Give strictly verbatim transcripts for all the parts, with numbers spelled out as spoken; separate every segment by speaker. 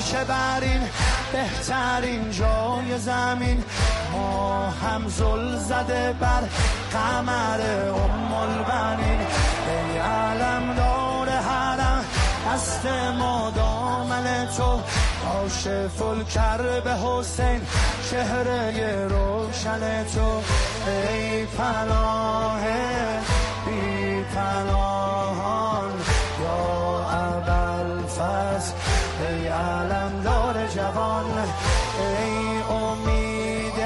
Speaker 1: باشه برین بهترین جای زمین. ما هم زل زده بر قمر ام البنین. ای علم دار حرم دست ما دامن تو، کاشف الکرب حسین چهره روشن تو. ای پناه بی پناهان یا ابوالفضل، ای علمدار جوان، ای امید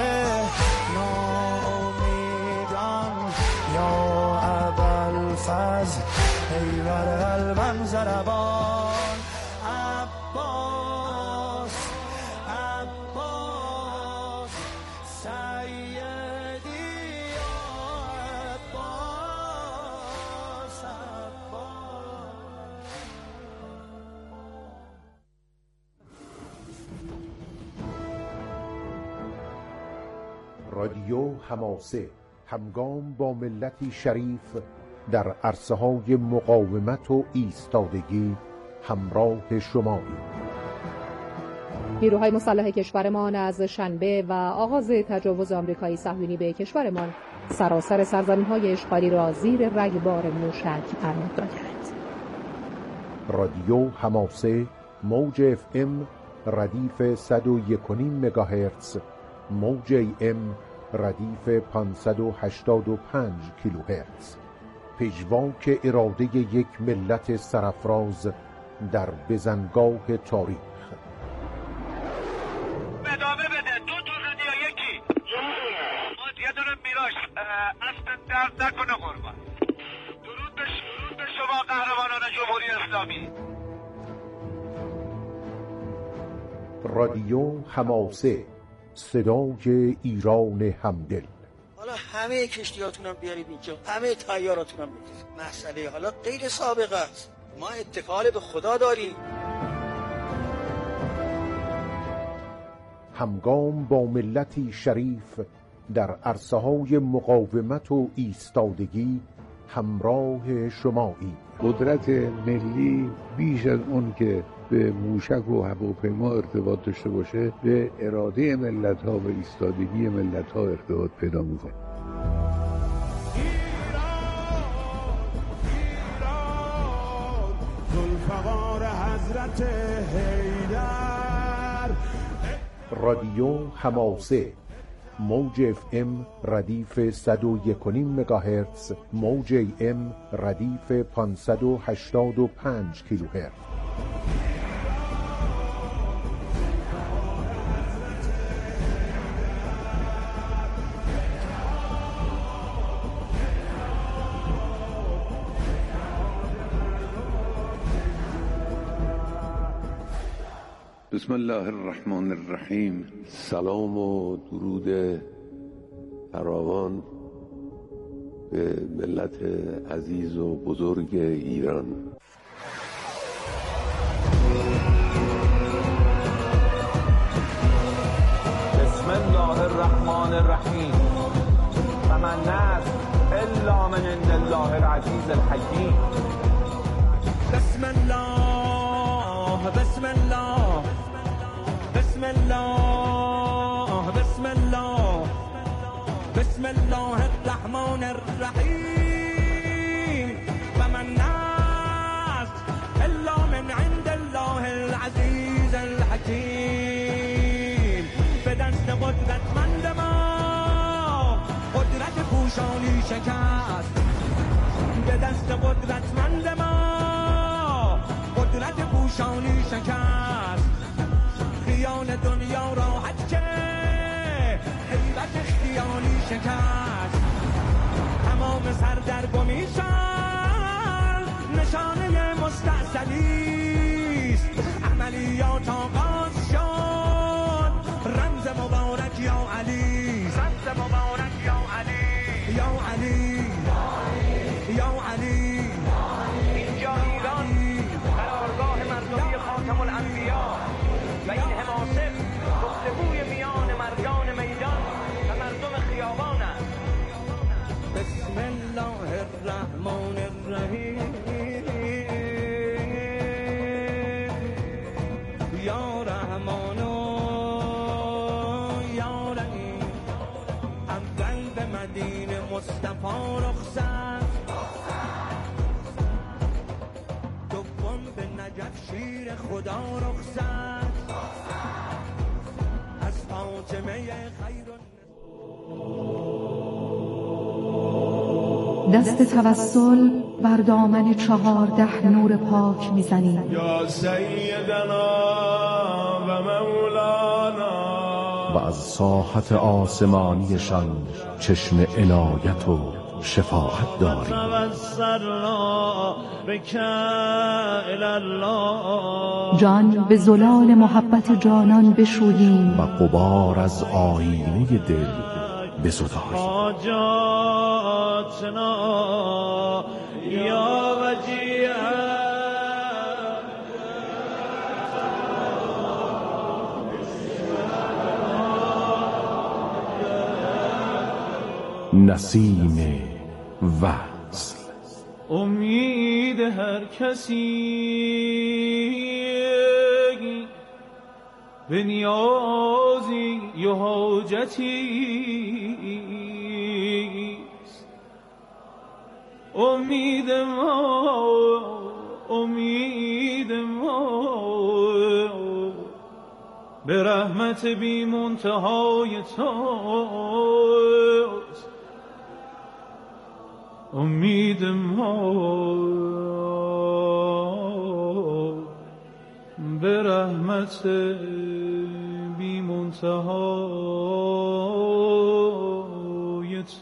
Speaker 1: ناامیدان یا ابوالفضل، ای بر قلبم ضربان. عباس عباس سیدی یا عباس عباس.
Speaker 2: رادیو حماسه همگام با ملتی شریف در عرصه های مقاومت و ایستادگی همراه شماییم.
Speaker 3: نیروهای مسلح کشورمان از شنبه و آغاز تجاوز آمریکایی صهیونی به کشورمان سراسر سرزمین‌های اشغالی را زیر رگبار موشک قرار دادند.
Speaker 2: رادیو حماسه موج اف ام ردیف صد و یک و نیم مگاهرتز، موج ای ام ردیف پانصد و هشتاد و پنج کیلوهرتز. پژواک اراده یک ملت سرافراز در بزنگاه تاریخ.
Speaker 4: ادامه بده. دو تا زدی یا یکی؟ یه دونه میراش اصلا درد نکنه قربان. درود به درود به شما قهرمانان جمهوری اسلامی.
Speaker 2: رادیو حماسه صدای ایران همدل.
Speaker 5: حالا همه کشتیاتونم بیارید اینجا، همه تیاراتونم بگیرید. مسئله حالا غیر سابقه است. ما اتکال به خدا داریم.
Speaker 2: همگام با ملتی شریف در عرصه های مقاومت و ایستادگی همراه شمایی.
Speaker 6: قدرت ملی بیش از اون که به موشک و هواپیما ارتباط داشته باشه، به اراده ملت ها و ایستادگی ملت ها ارتباط پیدا میکنه.
Speaker 7: ذوالفقار حضرت حیدر.
Speaker 2: رادیو حماسه موج اف ام ردیف صد و یک و نیم مگاهرتز، موج ای ام ردیف پانصد و هشتاد و پنج کیلوهرتز.
Speaker 6: بسم الله الرحمن الرحیم. سلام و درود فراوان به ملت عزیز و بزرگ ایران.
Speaker 8: بسم الله الرحمن الرحیم. فمن نصر الا من عند الله العزیز الحکیم.
Speaker 7: بسم الله بسم الله بسم الله بسم الله بسم الله الرحمن الرحیم. فمن نصر الا من عند الله العزیز الحکیم. به دست قدرتمند ما قدرت پوشانی شکست. به دست قدرتمند ما قدرت پوشانی شکست. خیال دنیا راحت که حیرت خیالی شکست. تمام سردرگمیشان نشانه مستعصلیست. عملیات آغاز شد. رمز مبارک یا علی، رمز مبارک یا علی، یا علی یا علی.
Speaker 4: اینجا ایران قرارگاه مردمی خاتم الانبیا و این حماسه گفتگوی میان مردان میدان و مردم خیابان است.
Speaker 7: بسم الله الرحمن الرحیم. یا وفا رخصت دوم به نجف شیر خدا رخصت از فاطمه خیر
Speaker 3: دست توسل بر دامن چهارده نور پاک میزنیم.
Speaker 7: یا سیدنا و مولانا
Speaker 2: و از ساحت آسمانیشان چشم عنایت و شفاعت داریم.
Speaker 7: توسلنا بک الی الله
Speaker 3: جان به زلال محبت جانان بشوییم
Speaker 2: و غبار از آینه دل بزداییم.
Speaker 7: حاجاتنا یا وجیه
Speaker 2: نسیم وصل.
Speaker 7: امید هر کسی به نیازی یا حاجتی است. امید ما امید ما به رحمت بی منتهای توست. امید ما به رحمت بی منتهای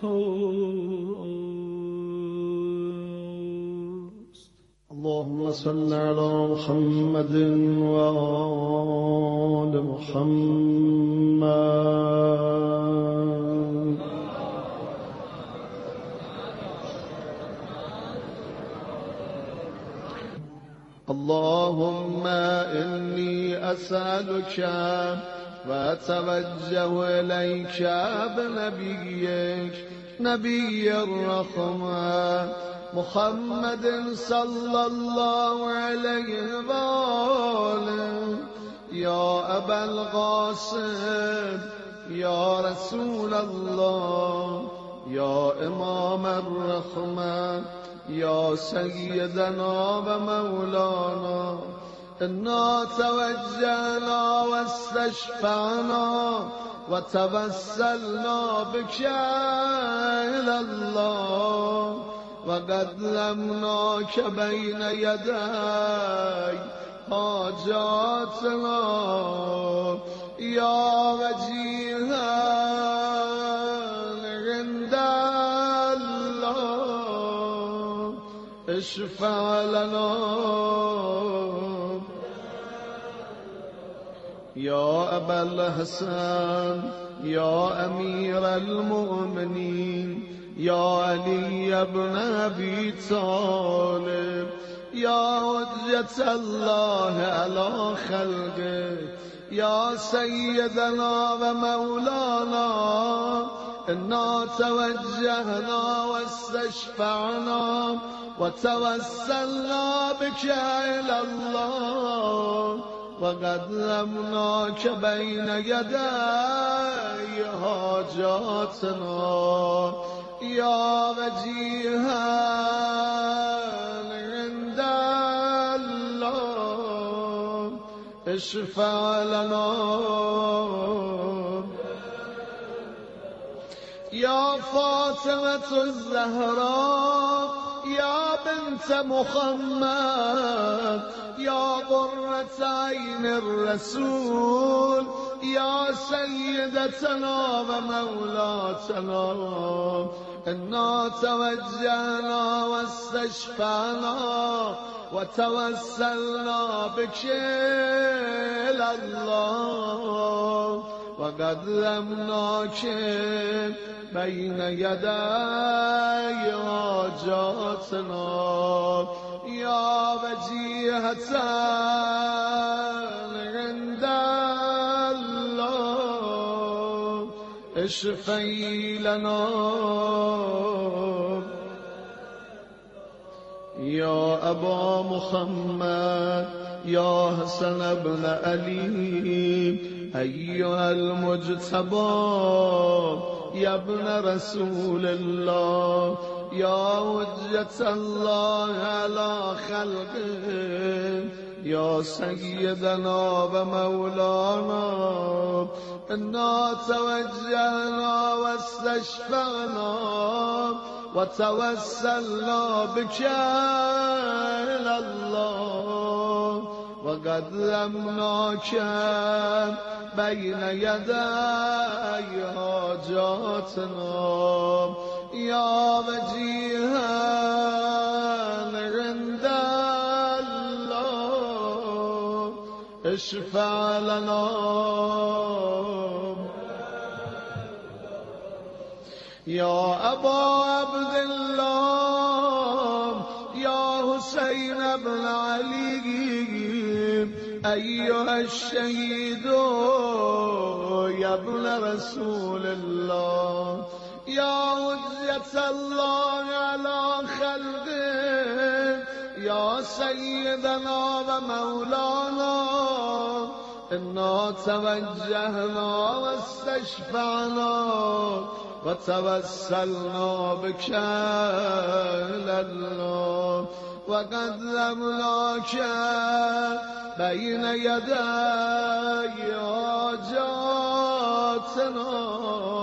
Speaker 7: توست.
Speaker 9: اللهم صل على محمد و آل محمد. اللهم إني أسألك وأتوجه إليك بنبيك نبي الرحمة محمد صلى الله عليه وآله. يا أبا القاسم يا رسول الله يا إمام الرحمة يا سيدنا ومولانا إنا توجهنا واستشفعنا وتوسلنا بك إلى الله وقدمناك بين يدي حاجاتنا يا وجيها عند الله اشفع لنا يا أبا الحسن يا أمير المؤمنين يا علي بن أبي طالب يا حجة الله على خلقه يا سيدنا ومولانا إنا توجهنا واستشفعنا وتوسلنا بك إلى الله وقدمناك بين يدي حاجاتنا يا وجيها عند الله اشفع لنا يا فاطمة الزهراء يا بنت محمد يا قرة عين الرسول يا سيدتنا ومولاتنا إنا توجهنا واستشفعنا وتوسلنا بك إلى الله وقدمناك بين يدي حاجاتنا يا وجيهة عند الله اشفعي لنا يا أبا محمد یا حسن ابن علی ایها المجتبى یا ابن رسول الله یا حجت الله علی خلقه یا سیدنا و مولانا انا توجهنا و استشفعنا و توسلنا بك الى الله و قدمناك بین یدی حاجاتنا یا وجیها عند الله اشفع لنا یا ابا عبدالله یا حسین بن علی ایها الشهید یا ابن رسول الله یا حجت الله علی خلقه یا سیدنا و مولانا انا توجهنا و استشفعنا و توسلنا بك الى الله و قدمناك بین یدی حاجاتنا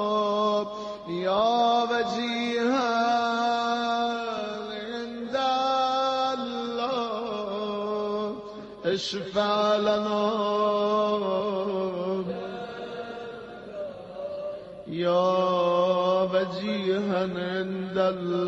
Speaker 9: یا وجیها عند الله اشفع لنا یا وجیها عند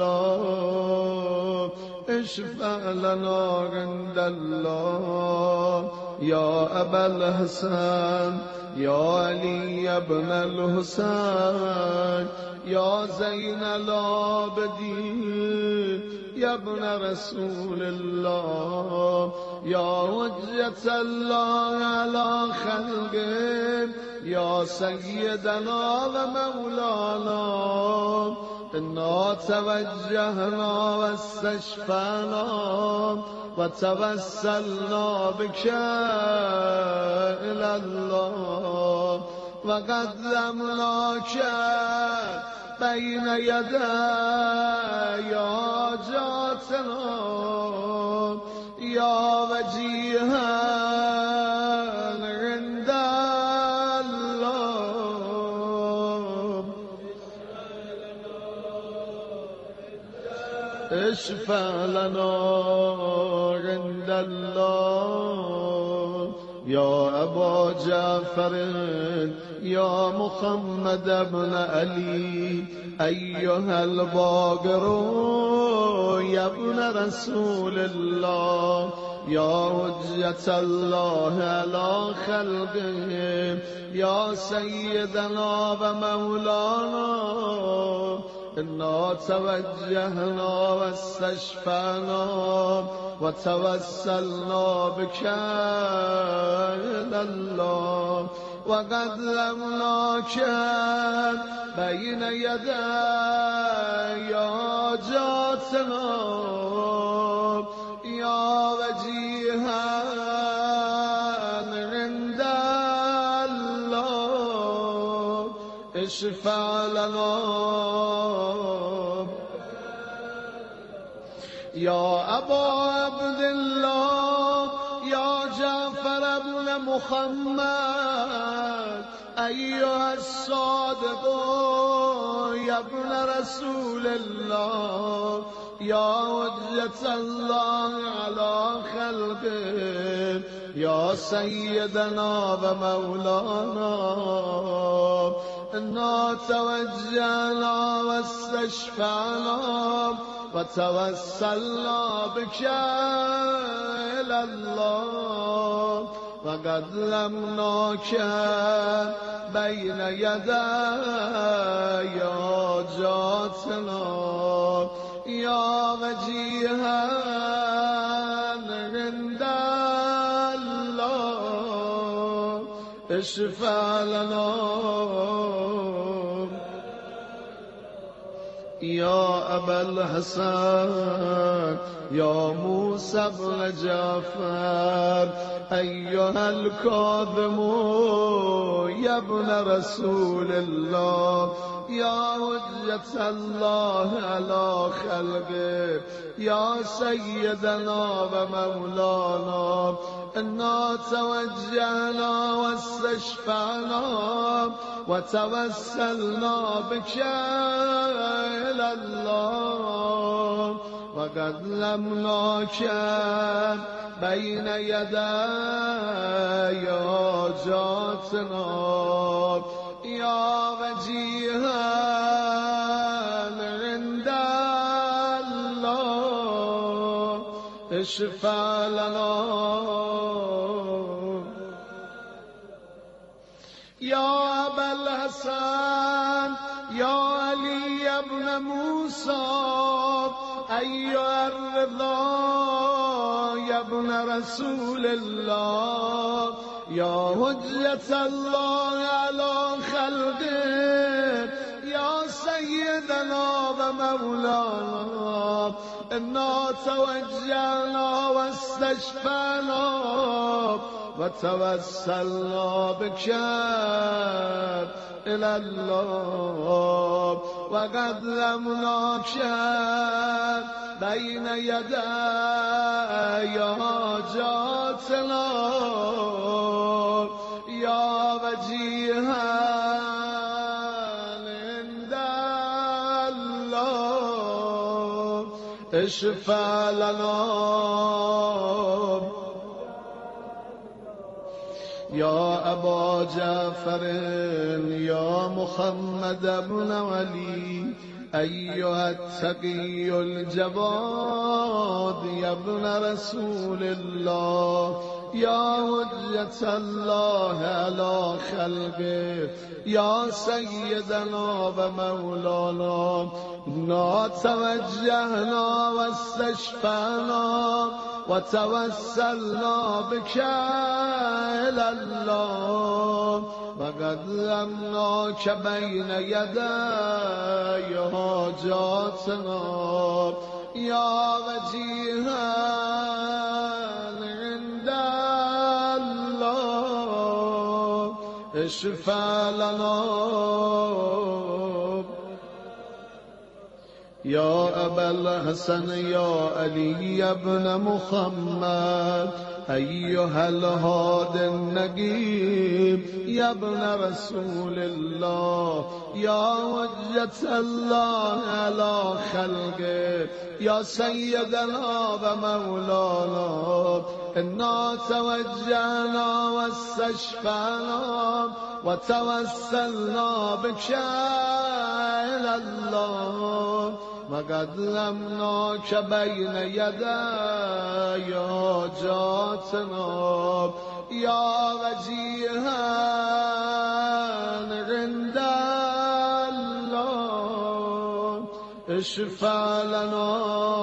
Speaker 9: الله اشفع لنا عند الله یا ابا الحسن یا علی ابن الحسین یا زین العابدین یا ابن رسول الله یا حجت الله علی خلقه یا سیدنا و مولانا انا توجهنا و استشفعنا و توسلنا بك الى الله و قدمناك بین یدی حاجاتنا یا وجیها عند الله اشفع لنا عند الله یا ابا جعفر یا محمد بن علی ایها الباقر یا ابن رسول الله یا حجت الله علی خلقه یا سیدنا و مولانا انا توجهنا و استشفعنا و توسلنا بك الى الله و قدمناك بین یدی حاجاتنا یا وجیها عند الله اشفع لنا یا ابا عبدالله یا جعفر بن محمد ایها الصادق یا ابن رسول الله یا حجت الله علی خلقه یا سیدنا و مولانا انا توجهنا و استشفعنا و توسلنا بك الى الله و قدمناك بین یدی حاجاتنا یا وجیها عند الله اشفع لنا يا أبا الحسن يا موسى بن جعفر أيها الكاظم يا ابن رسول الله يا حجة الله على خلقه يا سيدنا ومولانا إنا توجهنا واستشفعنا وتوسلنا بك إلى الله وقدمناك بين يدي حاجاتنا يا وجيها عند الله اشفع لنا يا أبا الحسن يا علي بن موسى أيها الرضا يا ابن رسول الله يا حجة الله على خلقه يا سيدنا ومولانا إنا توجهنا واستشفعنا وتوسلنا بك إلى الله وقدمناك بين يدي حاجاتنا يا وجيها عند الله اشفع لنا يا أبا جعفر يا محمد بن علي أيها التقي الجواد يا ابن رسول الله يا حجة الله على خلقه يا سيدنا ومولانا إنا توجهنا واستشفعنا وتوسلنا بك إلى الله وقدمناك بين يدي حاجاتنا يا وجيها عند الله اشفع لنا يا أبا الحسن يا علي بن محمد أيها الهادي النجيب يا ابن رسول الله يا حجة الله على خلقه يا سيدنا ومولانا إنا توجهنا واستشفعنا وتوسلنا بك إلى الله وقدمناك بين يدي حاجاتنا يا وجيها عند الله اشفع لنا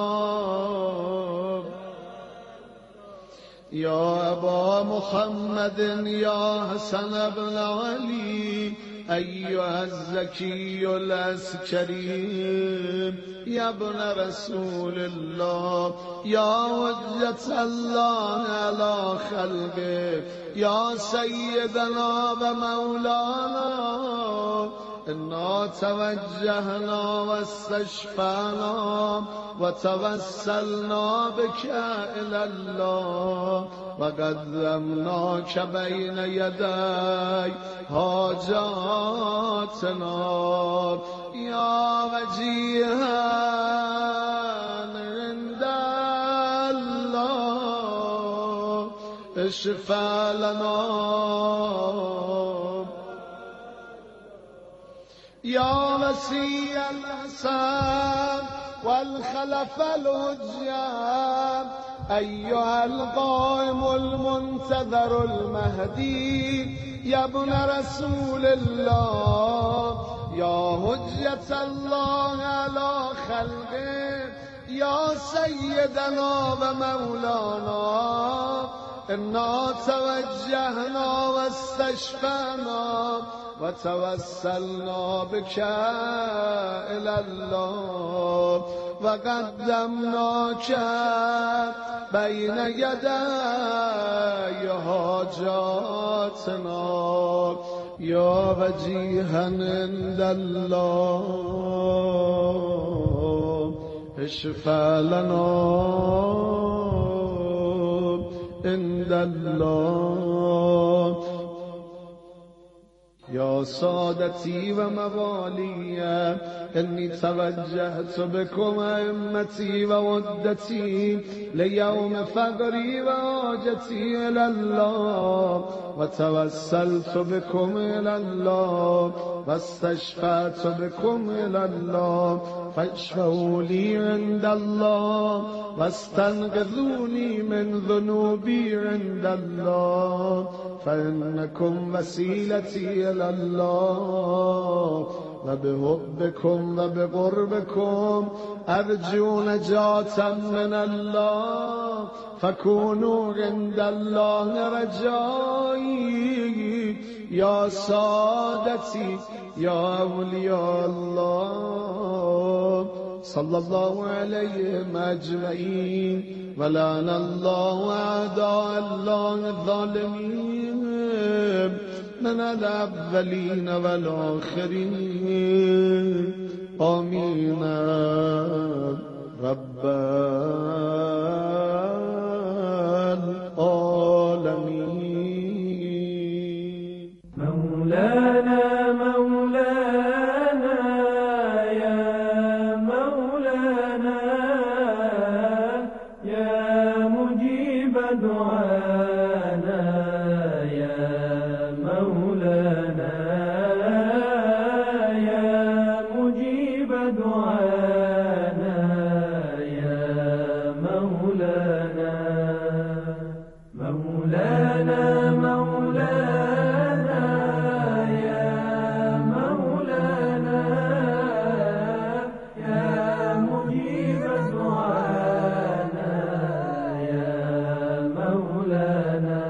Speaker 9: يا أبا محمد يا حسن بن علي أيها الزكي العسكري يا ابن رسول الله يا حجة الله على خلقه يا سيدنا ومولانا إنا توجهنا واستشفعنا وتوسلنا بك إلى الله وقدمناك بين يدي حاجاتنا يا وجيها عند الله اشفع لنا يا وسيء الحسن والخلف الهجام أيها القائم المنتظر المهدي يا ابن رسول الله يا حجة الله على خلقه يا سيدنا ومولانا إنا توجهنا واستشفعنا وتوسلنا بك إلى الله وقدمناك بين يدي حاجاتنا يا وجيها عند الله اشفع لنا عند الله يا سادتي وموالي إني توجهت بكم أئمتي وودتي ليوم فقري وحاجتي إلى الله وتوسلت بكم إلى الله واستشفعت بكم إلى الله فاشفعوا لي عند الله واستنقذوني من ذنوبي عند الله فإنكم وسيلتي إلى الله وبحبكم وبقربكم أرجو نجاة من الله فكونوا عند الله رجائي يا سادتي يا أولياء الله صلى الله عليهم أجمعين ولعن الله أعداء الله الظالمين من الأولين والآخرين آمين رب العالمين.
Speaker 7: مولانا مولانا يا مولانا يا مجيب دعانا يا مولانا يا مجيب دعانا يا مولانا مولانا مولانا يا مولانا يا مجيب دعانا يا مولانا.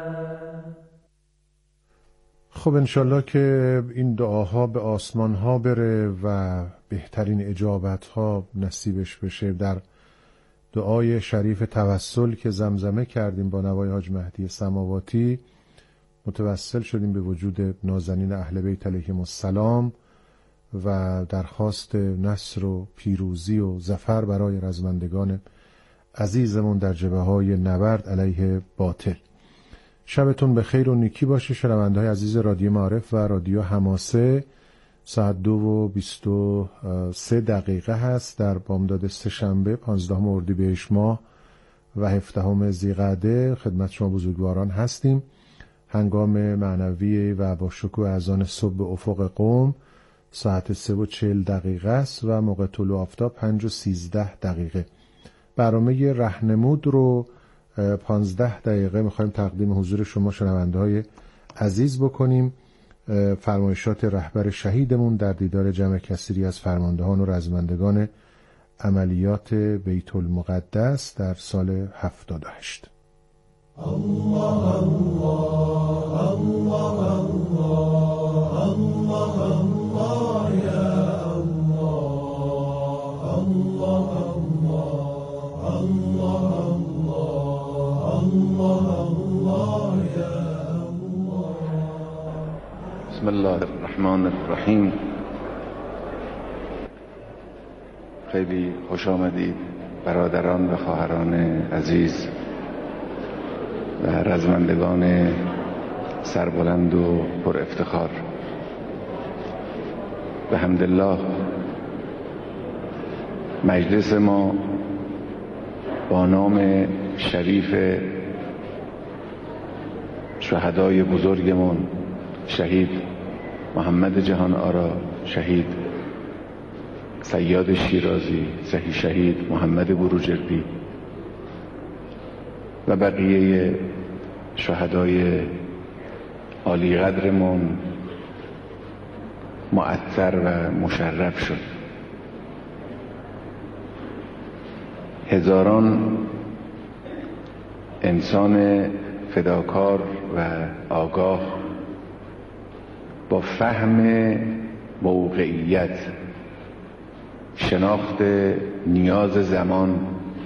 Speaker 2: خب انشالله که این دعاها به آسمان ها بره و بهترین اجابت ها نصیبش بشه. در دعای شریف توسل که زمزمه کردیم با نوای حاج مهدی سماواتی متوسل شدیم به وجود نازنین اهل بیت علیهم السلام و درخواست نصر و پیروزی و ظفر برای رزمندگان عزیزمون در جبهه‌های نبرد علیه باطل. شبتون به خیر و نیکی باشه شنونده‌های عزیز رادیو معارف و رادیو حماسه. ساعت دو و بیست و سه دقیقه هست در بامداد سه‌شنبه پانزدهم اردیبهشت ماه و هفدهم ذی‌قعده خدمت شما بزرگواران هستیم. هنگام معنوی و با شکوه اذان صبح به افق قم ساعت سه و چهل دقیقه است و موقع طلوع آفتاب پنج و سیزده دقیقه. برنامه رهنمود رو پانزده دقیقه میخوایم تقدیم حضور شما شنونده‌های عزیز بکنیم. فرمایشات رهبر شهیدمون در دیدار جمع کثیری از فرماندهان و رزمندگان عملیات بیت المقدس در سال هفتاد و هشت. الله الله الله الله الله یا الله الله الله الله الله یا
Speaker 6: بسم الله الرحمن الرحیم. خیلی خوش آمدید برادران و خواهران عزیز و رزمندگان سربلند و پر افتخار. به حمدالله مجلس ما با نام شریف شهدای بزرگمون شهید محمد جهان آرا، شهید صیاد شیرازی، شهید محمد بروجردی و بقیه شهدای عالی قدرمون معطر و مشرف شد. هزاران انسان فداکار و آگاه، با فهم موقعیت، شناخت نیاز زمان،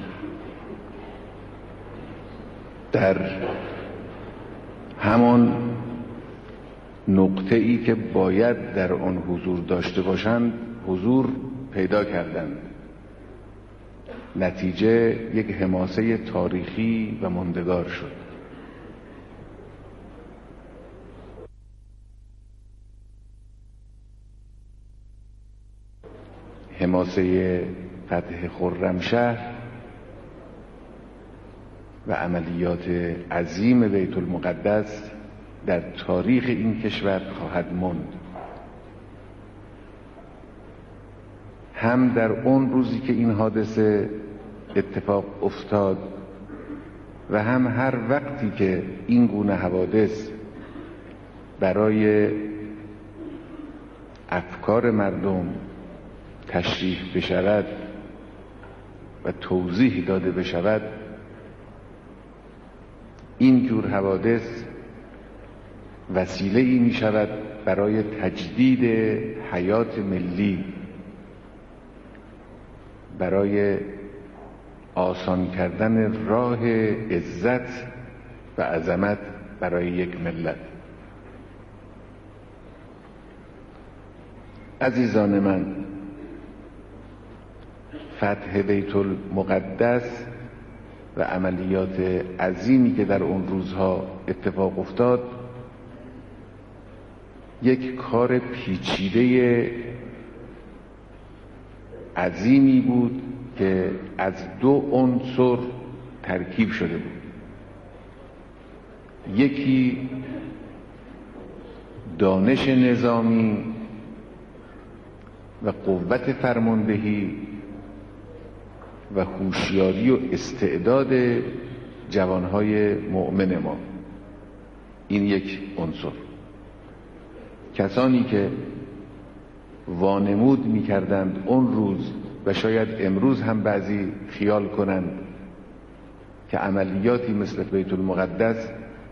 Speaker 6: در همان نقطه ای که باید در آن حضور داشته باشند حضور پیدا کردند. نتیجه یک حماسه تاریخی و ماندگار شد. حماسه فتح خرمشهر و عملیات عظیم بیت المقدس در تاریخ این کشور خواهد ماند. هم در اون روزی که این حادثه اتفاق افتاد و هم هر وقتی که این گونه حوادث برای افکار مردم تشریح بشود و توضیح داده بشود، این جور حوادث وسیله ای می شود برای تجدید حیات ملی، برای آسان کردن راه عزت و عظمت برای یک ملت. عزیزان من، فتح بیت المقدس و عملیات عظیمی که در اون روزها اتفاق افتاد یک کار پیچیده عظیمی بود که از دو عنصر ترکیب شده بود. یکی دانش نظامی و قوت فرماندهی و هوشیاری و استعداد جوانهای مؤمن ما. این یک عنصر. کسانی که وانمود می‌کردند اون روز و شاید امروز هم بعضی خیال کنند که عملیاتی مثل بیت المقدس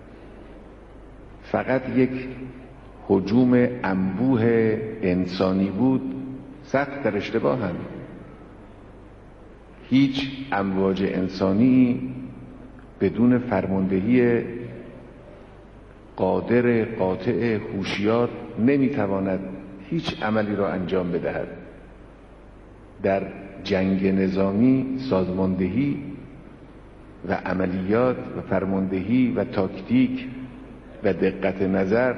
Speaker 6: فقط یک هجوم انبوه انسانی بود، سخت در اشتباهند. هیچ امواج انسانی بدون فرماندهی قادر قاطع هوشیار نمیتواند هیچ عملی را انجام بدهد. در جنگ نظامی سازماندهی و عملیات و فرماندهی و تاکتیک و دقت نظر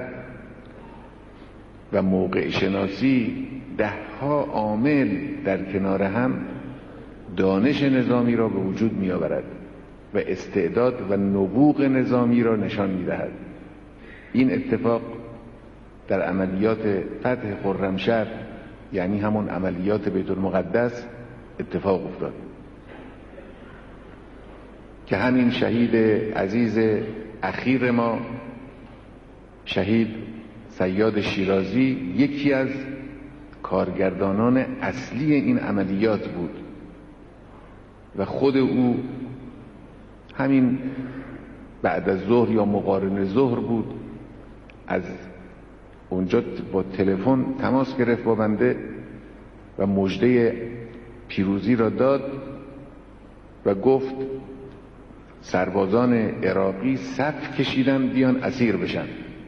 Speaker 6: و موقع شناسی ده ها عامل در کنار هم دانش نظامی را به وجود می آورد و استعداد و نبوغ نظامی را نشان می دهد. این اتفاق در عملیات فتح خرمشهر، یعنی همون عملیات بیت المقدس، اتفاق افتاد که همین شهید عزیز اخیر ما، شهید صیاد شیرازی، یکی از کارگردانان اصلی این عملیات بود و خود او همین بعد از ظهر یا مقارن ظهر بود، از اونجا با تلفن تماس گرفت با بنده و مژده پیروزی را داد و گفت سربازان عراقی صف کشیدن بیان اسیر بشن.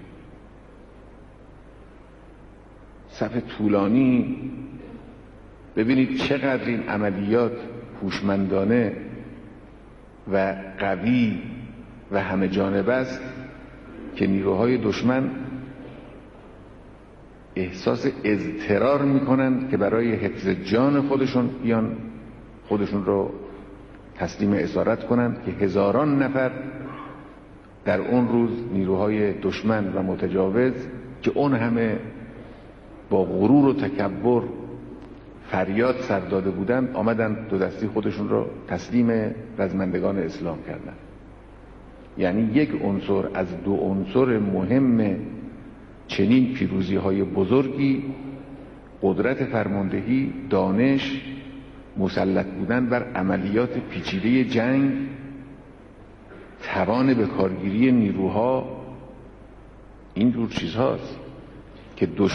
Speaker 6: صف طولانی. ببینید چقدر این عملیات هوشمندانه و قوی و همه جانبه است که نیروهای دشمن احساس اضطرار میکنن که برای حفظ جان خودشون بیان خودشون رو تسلیم اسارت کنند، که هزاران نفر در اون روز نیروهای دشمن و متجاوز که اون همه با غرور و تکبر فریاد سر داده بودند آمدن دو دستی خودشون رو تسلیم رزمندگان اسلام کردند. یعنی یک عنصر از دو عنصر مهم چنین پیروزی های بزرگی قدرت فرماندهی، توان به کارگیری نیروها این جور چیزهاست که